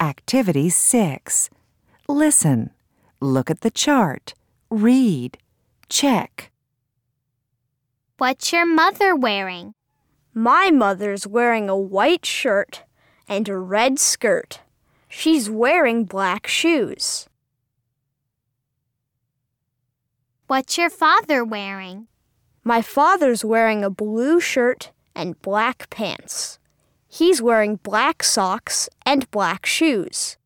Activity 6. Listen. Look at the chart. Read. Check. What's your mother wearing? My mother's wearing a white shirt and a red skirt. She's wearing black shoes. What's your father wearing? My father's wearing a blue shirt and black pants. He's wearing black socks and black shoes.